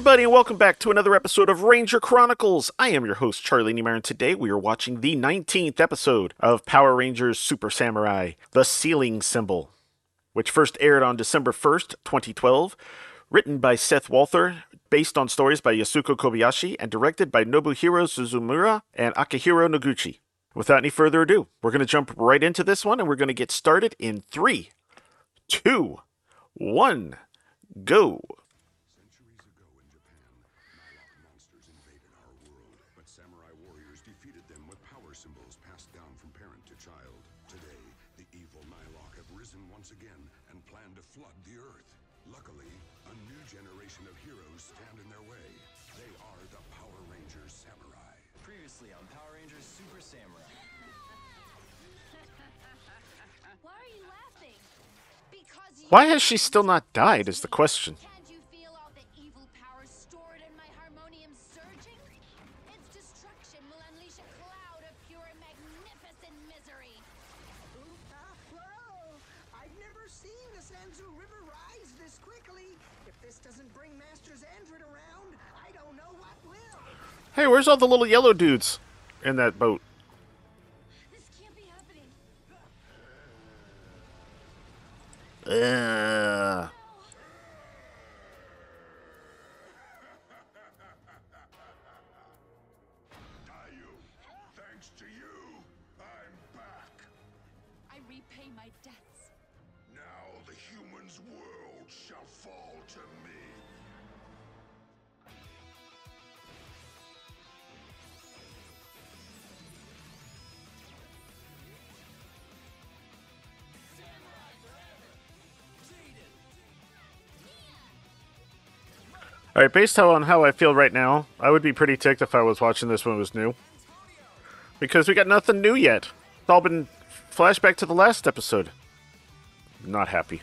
everybody, and welcome back to another episode of Ranger Chronicles. I am your host, Charlie Niemeyer, and today we are watching the 19th episode of Power Rangers Super Samurai, The Sealing Symbol, which first aired on December 1st, 2012, written by Seth Walther, based on stories by Yasuko Kobayashi, and directed by Nobuhiro Suzumura and Akihiro Noguchi. Without any further ado, we're going to jump right into this one, and we're going to get started in 3, 2, 1, go! Centuries ago in Japan, Nylok monsters invaded our world, but samurai warriors defeated them with power symbols passed down from parent to child. Today, the evil Nylok have risen once again and plan to flood the earth. Luckily, a new generation of heroes stand in their way. They are the Power Rangers Samurai. Previously on Power Rangers Super Samurai. Why are you laughing? Because Why has she still not died is the question. Can't you feel all the evil power stored in my harmonium surging? Its destruction will unleash a cloud of pure and magnificent misery. Whoa! I've never seen the Sanzu River rise this quickly. If this doesn't bring Master Xandred around, I don't know what will. Hey, where's all the little yellow dudes in that boat? This can't be happening. Dayu, thanks to you, I'm back. I repay my debts. Now the humans' world shall fall to me. Alright, based on how I feel right now, I would be pretty ticked if I was watching this when it was new. Because we got nothing new yet. It's all been flashback to the last episode. Not happy.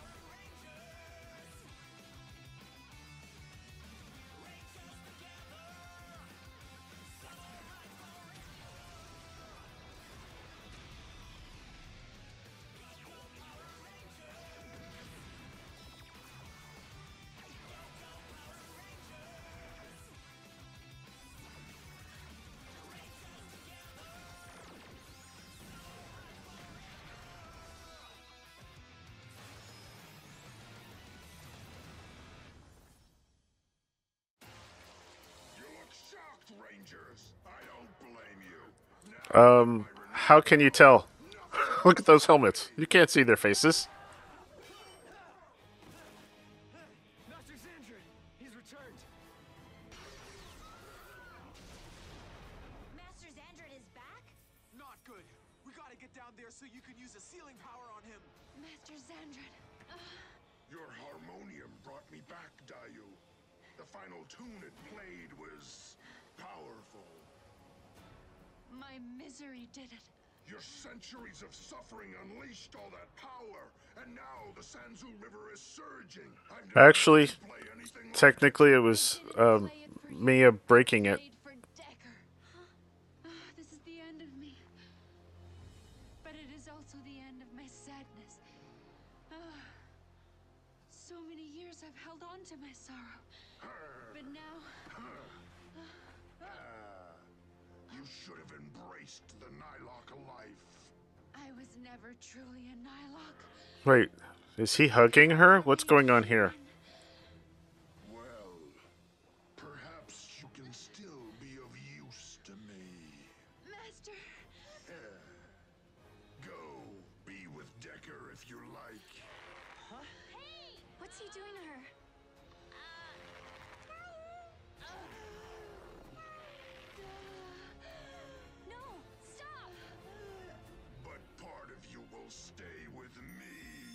You look shocked, Rangers. I don't blame you. How can you tell? Look at those helmets. You can't see their faces. Master Xandred! He's returned! Master Xandred is back? Not good. We gotta get down there so you can use a sealing power on him. Master Xandred. Your harmonium brought me back, Dayu. The final tune it played was powerful. My misery did it. Your centuries of suffering unleashed all that power, and now the Sanzu River is surging. I've never Actually, seen you play anything like technically it was Mia breaking it. Played for Decker. This is the end of me. But it is also the end of my sadness. So many years I've held on to my sorrow. But now, You should have embraced the Nylok life. I was never truly a Nylok. Wait, is he hugging her? What's going on here? Well, perhaps you can still be of use to me. Master! Go, be with Decker if you like. Hey! What's he doing to her? No! Stop! But part of you will stay with me.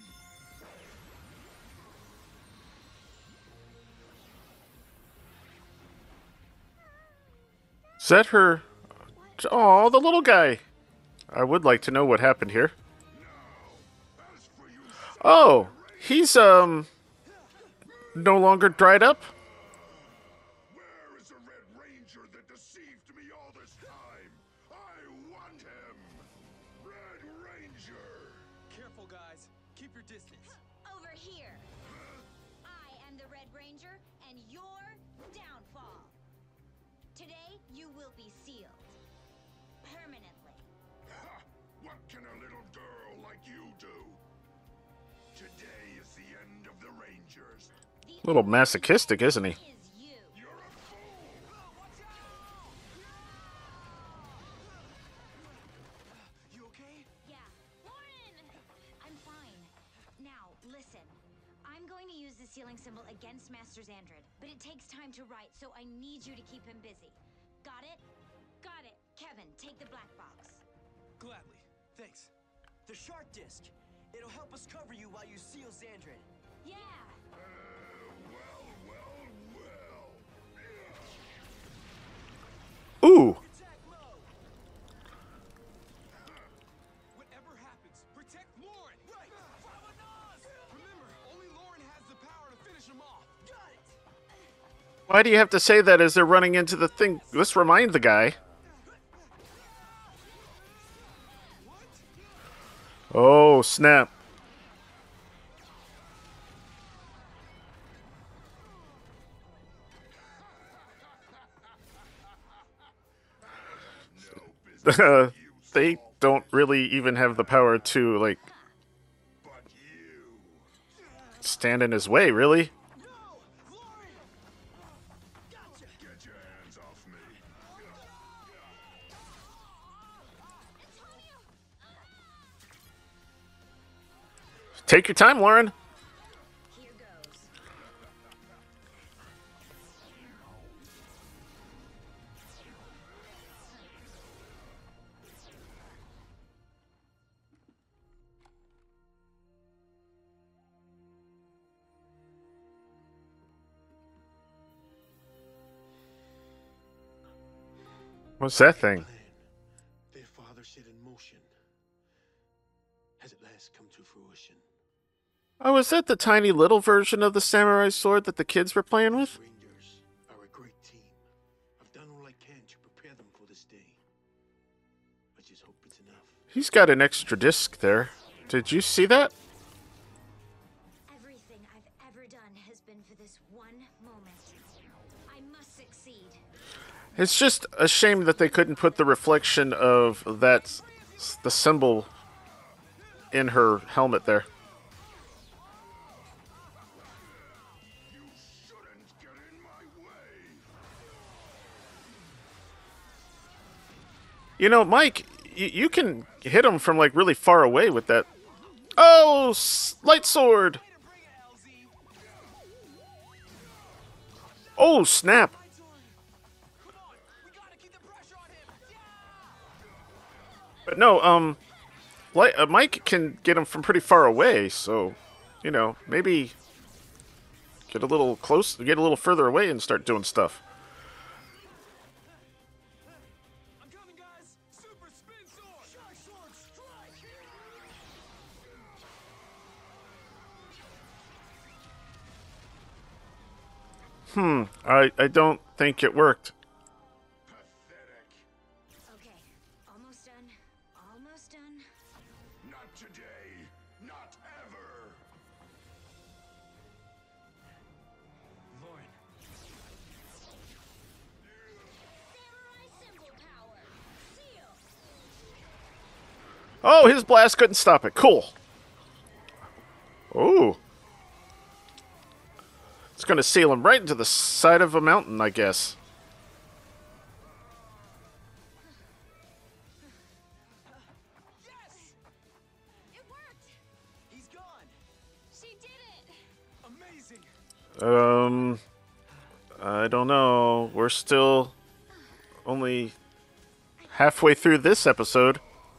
Is that her? Oh, the little guy. I would like to know what happened here. As for you, Oh, he's no longer dried up. where is the Red Ranger that deceived me all this time? I want him. Red Ranger. Careful, guys. Keep your distance. Over here! I am the the Red Ranger and your downfall. Today, you will be sealed. Permanently. Ha! What can a little girl like you do? Today is the end of the Rangers. The A little only masochistic, isn't he? is you. You're a fool! You okay? Yeah. Lauren! I'm fine. Now, listen. I'm going to use the sealing symbol against Master Xandred, but it takes time to write, so I need you to keep him busy. Got it? Got it. Kevin, take the black box. Gladly. Thanks. The shark disc. It'll help us cover you while you seal Xandred. Yeah! Well. Ooh! Attack mode! Whatever happens, protect Lauren! Right! Remember, only Lauren has the power to finish him off. Got it! Why do you have to say that as they're running into the thing? Let's remind the guy. Oh, snap. They don't really even have the power to, like, But you. stand in his way, really? No! Lauren! Gotcha! Get your hands off me. Antonio! Take your time, Lauren. Here goes. What's that thing? Plan their father set in motion has at last come to fruition. Oh, is that the tiny little version of the samurai sword that the kids were playing with? Rangers are a great team. I've done all I can to prepare them for this day. I just hope it's enough. He's got an extra disc there. Did you see that? Everything I've ever done has been for this one moment. I must succeed. It's just a shame that they couldn't put the reflection of the symbol in her helmet there. You shouldn't get in my way. You know, Mike, you can hit him from, like, really far away with that. Oh, light sword! Bring it, LZ! Oh, snap! Come on! We gotta keep the pressure on him! Yeah! But no, Mike can get him from pretty far away, so, you know, maybe get a little close, get a little further away and start doing stuff. I'm coming, guys! Super spin sword! Shark sword strike! I don't think it worked. Pathetic. Okay, almost done. Almost done. Not today. Not ever. Lauren. Samurai symbol power. Seal. Oh, his blast couldn't stop it. Cool. Oh. It's going to seal him right into the side of a mountain, I guess. Yes! It worked. He's gone! She did it. Amazing! I don't know. We're still only halfway through this episode.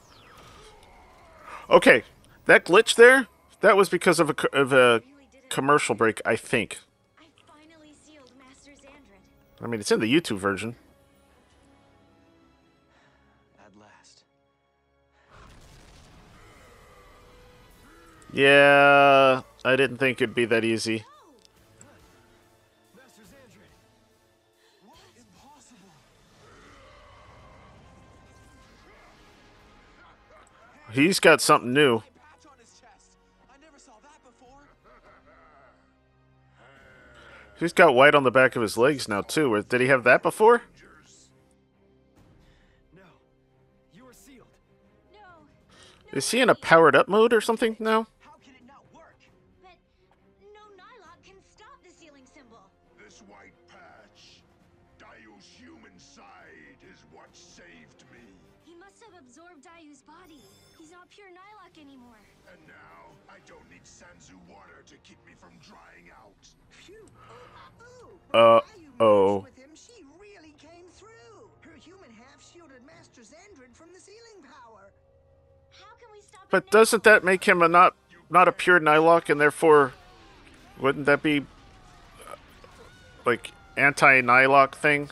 Okay, that glitch there, that was because of a commercial break, I think. I finally sealed Master Xandred. I mean, it's in the YouTube version. At last. Yeah, I didn't think it'd be that easy. Master Xandred! What? Impossible! He's got something new. Patch on his chest! I never saw that before! He's got white on the back of his legs now, too. Did he have that before? No. You are sealed. No. Is he in a powered-up mode or something now? How can it not work? But no Nylock can stop the sealing symbol. This white patch, Dayu's human side, is what saved me. He must have absorbed Dayu's body. He's not pure Nylock anymore. And now, I don't need Sanzu water to keep me from drying out. Phew. When Dayu Uh-oh. merged with him, she really came through. Her human half shielded Master Xandred from the sealing power. How can we stop But it now? doesn't that make him a not a pure Nylock, and therefore wouldn't that be like anti-Nylock thing?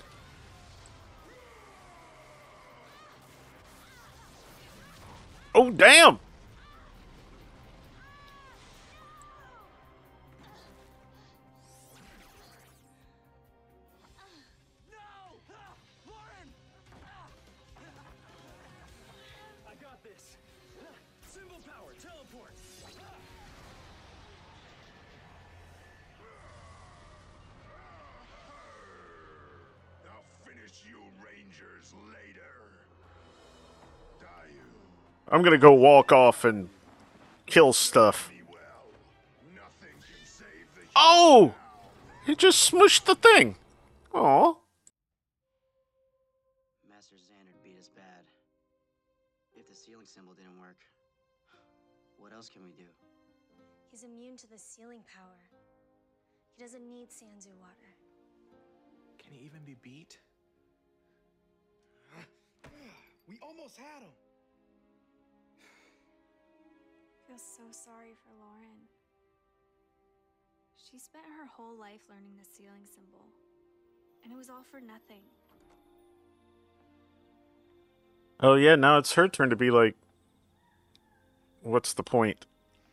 Oh damn! No! Lauren! I got this. Symbol power, teleport. I'll finish you Rangers later. Dayu, I'm gonna go walk off and kill stuff. be well. Nothing can save the Oh! He just smushed the thing. Aw. Master Xandred beat us bad. If the sealing symbol didn't work, what else can we do? He's immune to the sealing power. He doesn't need Sanzu water. Can he even be beat? We almost had him. I feel so sorry for Lauren. She spent her whole life learning the sealing symbol, and it was all for nothing. Oh yeah, now it's her turn to be like, what's the point?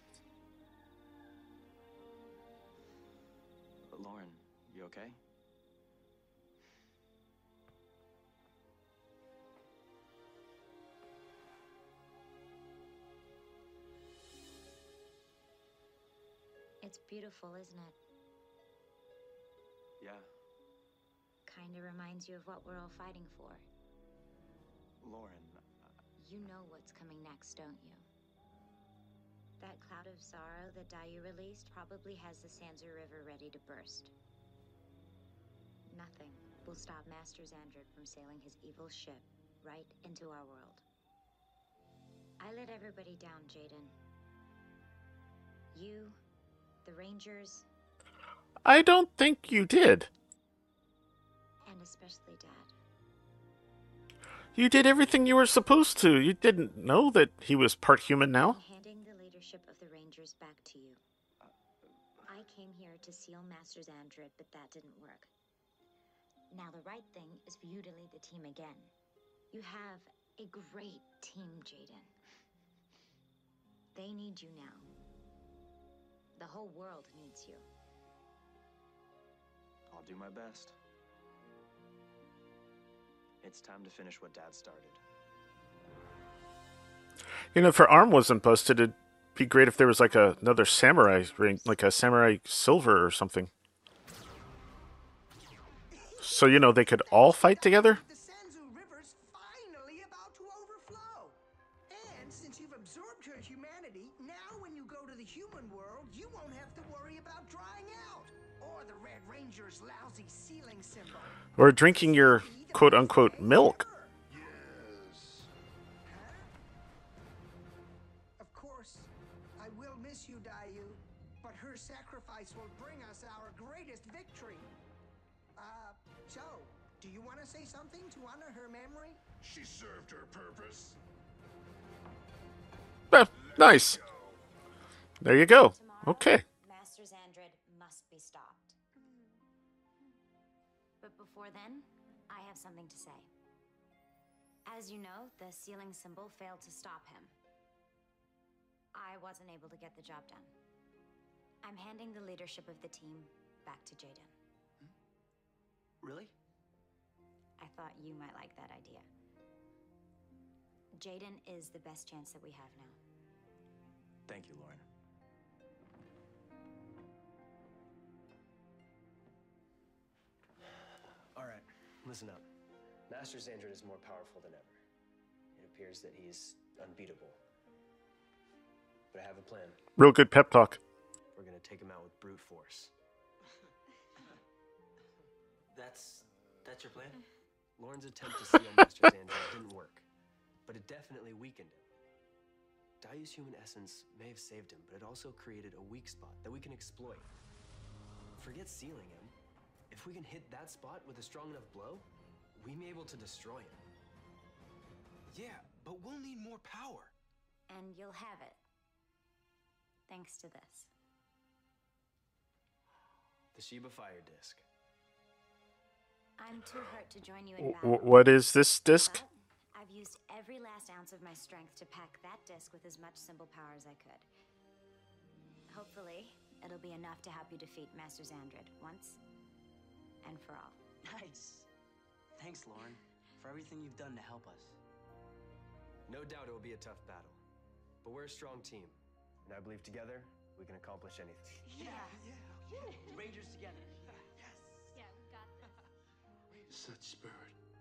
Lauren, you okay? It's beautiful, isn't it? Yeah. Kinda reminds you of what we're all fighting for. Lauren, You know what's coming next, don't you? That cloud of sorrow that Dayu released probably has the Sanzu River ready to burst. Nothing will stop Master Xandred from sailing his evil ship right into our world. I let everybody down, Jaden. You, the Rangers, I don't think you did. and especially Dad. You did everything you were supposed to. You didn't know that he was part human now. I'm handing the leadership of the Rangers back to you. I came here to seal Master Xandred, but that didn't work. Now the right thing is for you to lead the team again. You have a great team, Jaden. They need you now. The whole world needs you. I'll do my best. It's time to finish what Dad started. You know, if her arm wasn't busted, it'd be great if there was like another samurai ring, like a samurai silver or something. So, you know, they could all fight together? The Sanzu River's finally about to overflow. And since you've absorbed her humanity, now when you go to the human world, you won't have to worry about drying out. Or the Red Ranger's lousy sealing symbol. Or drinking your quote-unquote milk. Yes. Of course, I will miss you, Dayu, but her sacrifice will bring us our greatest victory. Joe, do you want to say something to honor her memory? She served her purpose. Nice. There you go. Okay. Master Xandred must be stopped. But before then, I have something to say. As you know, the sealing symbol failed to stop him. I wasn't able to get the job done. I'm handing the leadership of the team back to Jaden. Really? I thought you might like that idea. Jaden is the best chance that we have now. Thank you, Lauren. Listen up. Master Xandred is more powerful than ever. It appears that he's unbeatable. But I have a plan. Real good pep talk. We're gonna take him out with brute force. That's your plan? Lauren's attempt to seal Master Xandred didn't work, but it definitely weakened him. Daiu's human essence may have saved him, but it also created a weak spot that we can exploit. Forget sealing him. If we can hit that spot with a strong enough blow, we may be able to destroy him. Yeah, but we'll need more power. And you'll have it. Thanks to this. The Shiba Fire Disc. I'm too hurt to join you in battle. What is this disc? But I've used every last ounce of my strength to pack that disc with as much symbol power as I could. Hopefully, it'll be enough to help you defeat Master Xandred once and for all. Nice. Thanks, Lauren, for everything you've done to help us. No doubt it will be a tough battle, but we're a strong team, and I believe together we can accomplish anything. Yeah. Rangers together. Yeah, we got this. Such spirit.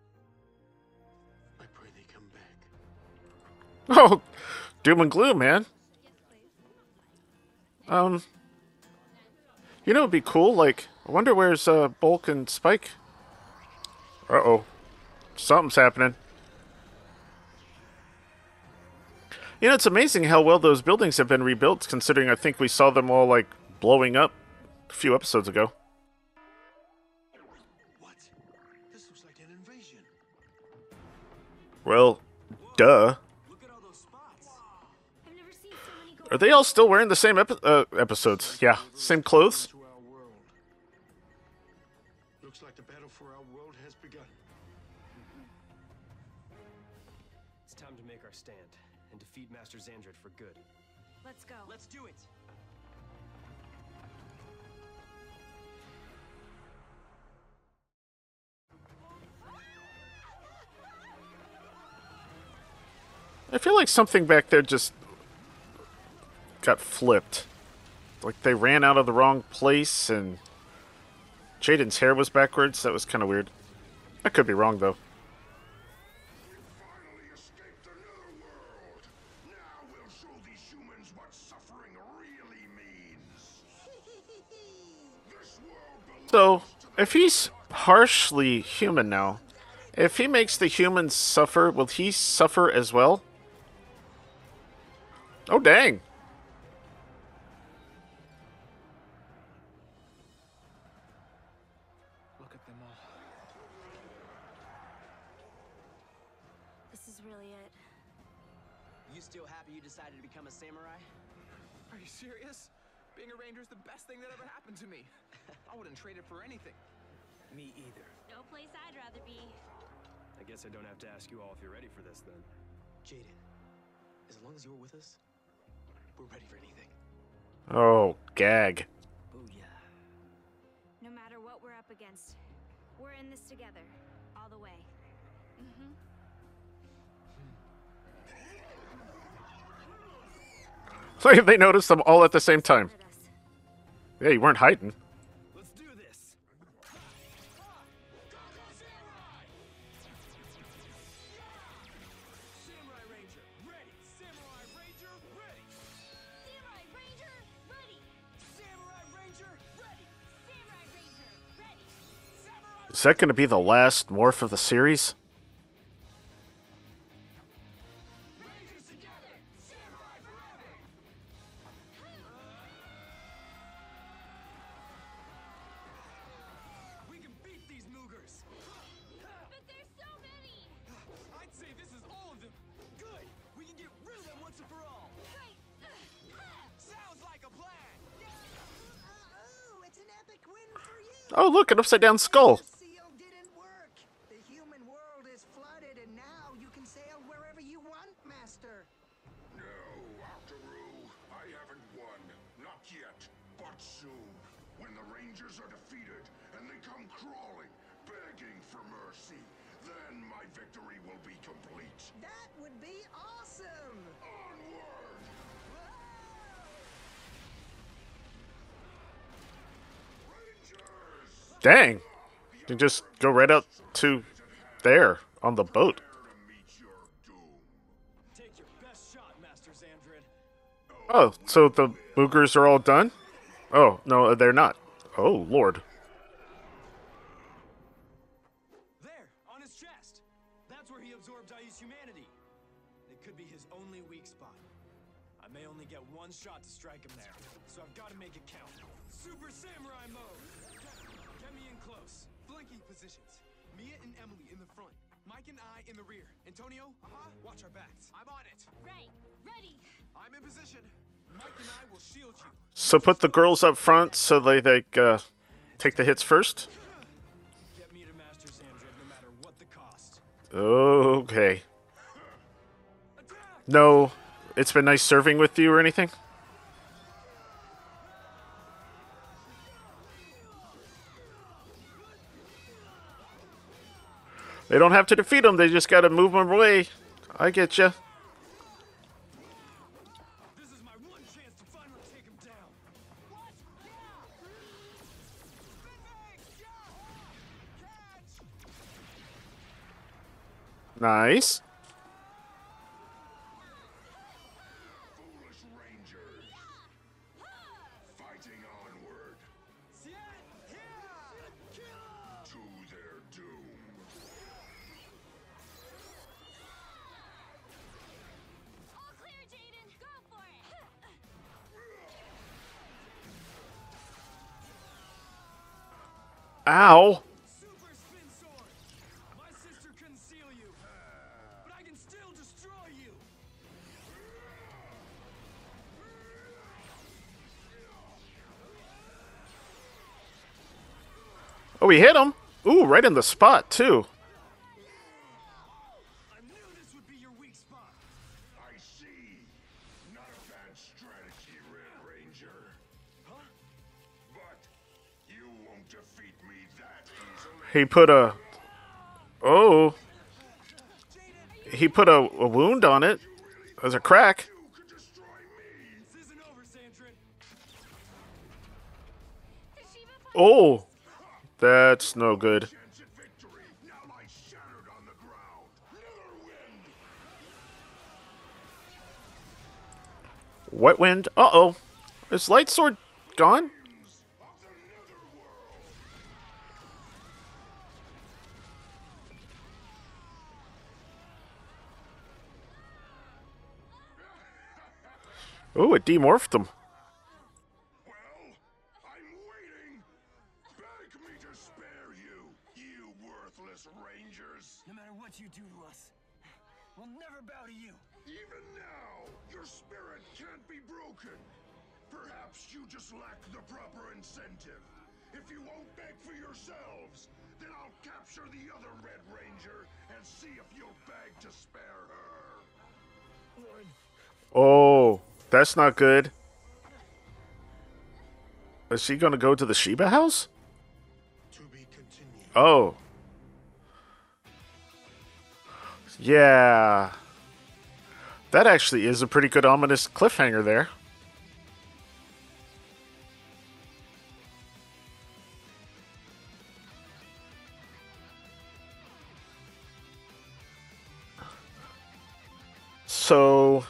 I pray they come back. Oh, doom and gloom, man. You know, it'd be cool. Like, I wonder where's Bulk and Spike. Uh-oh, something's happening. You know, it's amazing how well those buildings have been rebuilt, considering I think we saw them all like blowing up a few episodes ago. What? This looks like an invasion. Well, duh. Look at all those spots. I've never seen so many Are they all still wearing the same episodes? Yeah, same clothes. To our world. Looks like the battle for our world has begun. It's time to make our stand and defeat Master Xandred for good. Let's go. Let's do it. I feel like something back there just got flipped. Like they ran out of the wrong place and Jaden's hair was backwards. That was kind of weird. I could be wrong, though. Finally escaped another world. Now we'll show these humans what suffering really means. This world belongs So, if he's harshly human now, if he makes the humans suffer, will he suffer as well? Oh, dang. Look at them all. This is really it. You still happy you decided to become a samurai? Are you serious? Being a ranger is the best thing that ever happened to me. I wouldn't trade it for anything. Me either. No place I'd rather be. I guess I don't have to ask you all if you're ready for this then. Jaden, as long as you're with us, we're ready for anything. Oh, gag. Booyah. No matter what we're up against, we're in this together, all the way. So they noticed them all at the same time. Let us. Yeah, you weren't hiding. Let's do this. Samurai Ranger, ready. Samurai Ranger, ready. Samurai Ranger, ready! Samurai Ranger, ready. Samurai Ranger, ready! Samurai. Is that going to be the last morph of the series? Rangers together. Samurai forever. We can beat these Moogers. But there's so many! I'd say this is all of them. Good. We can get rid of them once and for all. Great! Sounds like a plan. Oh, it's an epic win for you. Oh, look, an upside down skull. The seal didn't work. The human world is flooded, and now you can sail wherever you want, Master. No, Octoroo. I haven't won. Not yet. But soon. When the Rangers are defeated and they come crawling, begging for mercy, then my victory will be complete. That would be awesome. Onward! Rangers! Dang. You just go right out to there on the boat. Take your best shot, Master Xandred. Oh, so the boogers are all done? Oh, no, they're not. Oh, Lord. There, on his chest. That's where he absorbed Dai's humanity. It could be his only weak spot. I may only get one shot to strike him there, so I've got to make it count. Super Samurai mode! Get me in close. Flanking positions. Mia and Emily in the front. Mike and I in the rear. Antonio, watch our backs. I'm on it. Right. Ready. I'm in position. Mike and I will shield you. So put the girls up front so they take the hits first? Get me to Master Xandred no matter what the cost. Okay. No, it's been nice serving with you or anything? They don't have to defeat them, they just gotta move them away. I get you. This is my one chance to finally take him down. What? Nice. Foolish Rangers. Fighting onward. To their doom. All clear, Jaden. Go for it. Ow. Super spin sword. My sister couldn't seal you, but I can still destroy you. Oh, we hit him. Ooh, right in the spot, too. I knew this would be your weak spot. I see. Not a bad strategy, Red Ranger. Huh? But you won't defeat me that easily. He put a... Oh. He put a wound on it. There's a crack. You could destroy me. This isn't over, Xandred. The Shiva Oh. That's no good. Chance at victory. Now lie shattered on the ground. Netherwind. Wet wind. Uh-oh. Is light sword gone? Of the Netherworld. Oh, it demorphed him. Well, I'm waiting. Beg me to spare you, you worthless Rangers. No matter what you do to us, we'll never bow to you. Even now, your spirit can't be broken. Perhaps you just lack the proper incentive. If you won't beg for yourselves, then I'll capture the other Red Ranger and see if you'll beg to spare her. Oh, that's not good. Is she gonna go to the Shiba house? To be continued. Oh. Yeah. That actually is a pretty good ominous cliffhanger there. So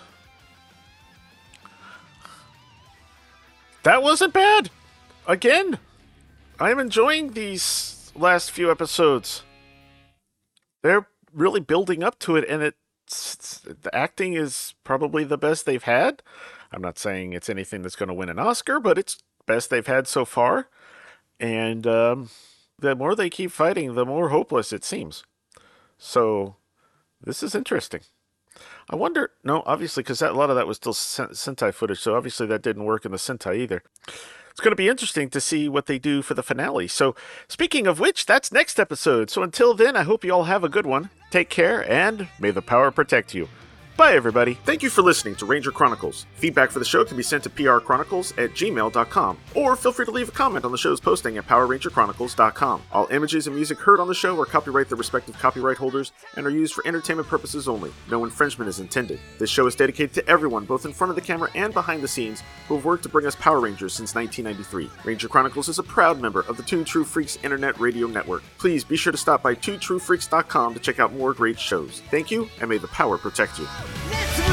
that wasn't bad. Again, I'm enjoying these last few episodes. They're really building up to it, and the acting is probably the best they've had. I'm not saying it's anything that's going to win an Oscar, but it's best they've had so far. And the more they keep fighting, the more hopeless it seems. So this is interesting. I wonder, no, obviously, because a lot of that was still Sentai footage, so obviously that didn't work in the Sentai either. It's going to be interesting to see what they do for the finale. So, speaking of which, that's next episode. So until then, I hope you all have a good one. Take care, and may the power protect you. Bye, everybody. Thank you for listening to Ranger Chronicles. Feedback for the show can be sent to prchronicles@gmail.com, or feel free to leave a comment on the show's posting at powerrangerchronicles.com. All images and music heard on the show are copyright their respective copyright holders and are used for entertainment purposes only. No infringement is intended. This show is dedicated to everyone, both in front of the camera and behind the scenes, who have worked to bring us Power Rangers since 1993. Ranger Chronicles is a proud member of the Toon True Freaks Internet Radio Network. Please be sure to stop by TwoTrueFreaks.com to check out more great shows. Thank you, and may the power protect you. Let's